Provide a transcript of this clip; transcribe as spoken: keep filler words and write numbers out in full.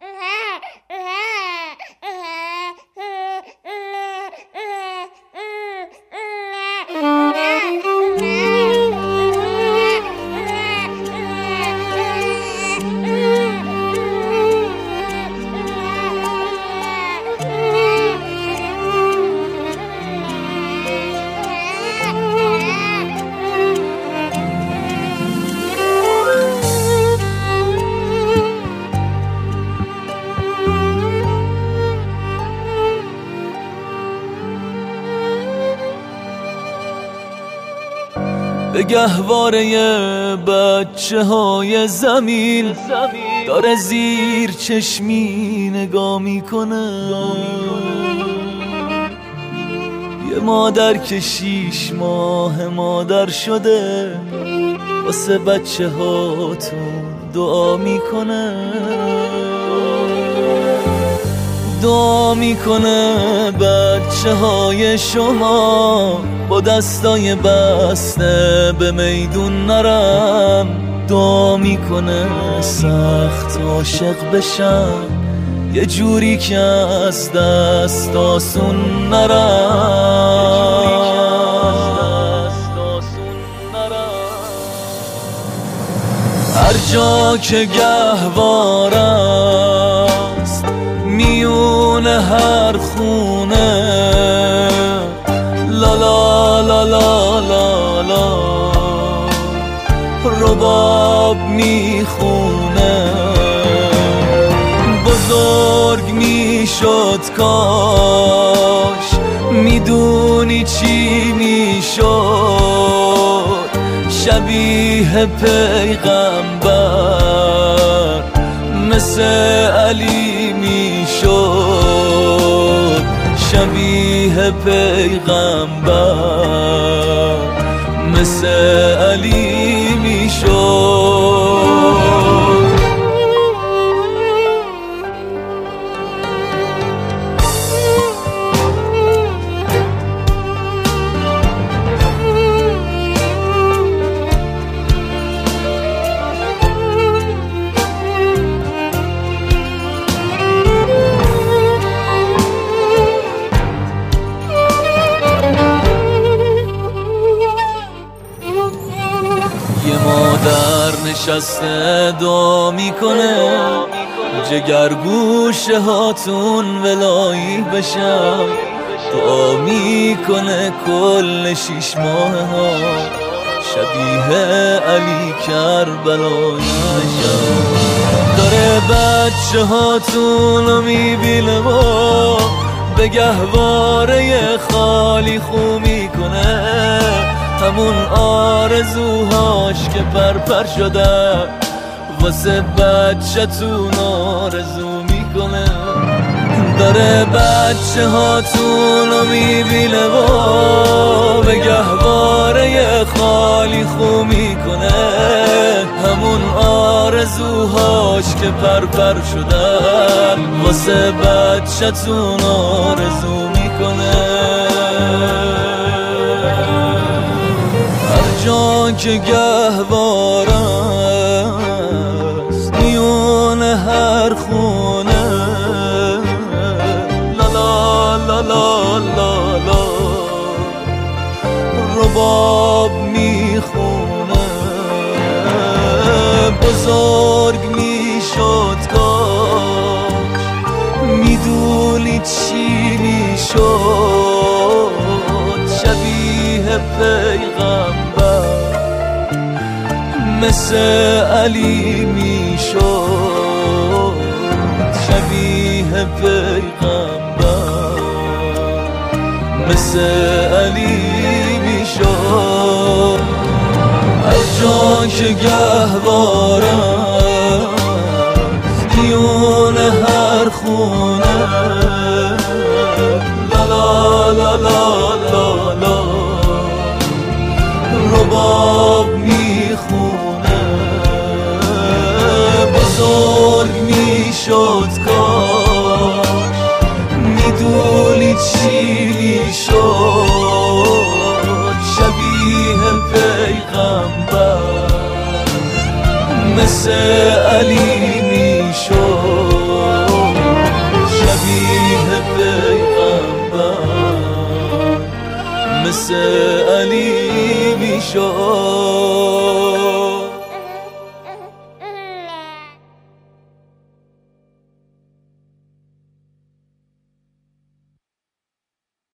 به گهواره بچه های زمین داره زیر چشمی نگاه میکنه، یه مادر که شیش ماه مادر شده واسه بچه هاتون دعا میکنه، دعا میکنه بچه های شما با دستای بسته به میدون نرن، دعا میکنه سخت عاشق بشن یه جوری که از دست آسون نرن. هر جا که گهواره است میون هر خونه، لا لا لا لا لا لا رباب میخونه، بزرگ میشد کاش میدونی چی میشد، شبیه پیغمبر مثل علی میشد، شبیه پیغمبر مثل علی میشد. یه مادر نشسته دعا میکنه جگرگوشه هاتون ولایی بشم، دعا میکنه کل شیش ماه ها شبیه علی کربلایی بشم، داره بچه هاتون رو میبینه و به گهواره خالی خو میکنه، همون آرزوهاش که پرپر شده واسه بچه تون آرزو میکنه، داره بچه هاتون رو میبینه و به گهواره خالی خو میکنه، همون آرزوهاش که پرپر شده واسه بچه تون آرزو میکنه. جا که گهواره است میون هر خونه، لا لا لا لا لا لا رباب میخونه، بزرگ میشد کاش میدونی چی میشد، شبیه پیغمبر مثل علی میشد، شبیه پیغمبر مثل علی میشد. هر جا که گهواره میون هر خونه، لا لا لا لا لا لا رباب میخونه، بزرگ میشد کاش میدونی چی میشد، شبیه پیغمبر مثل علی میشد. پیغمبر مثل علی میشد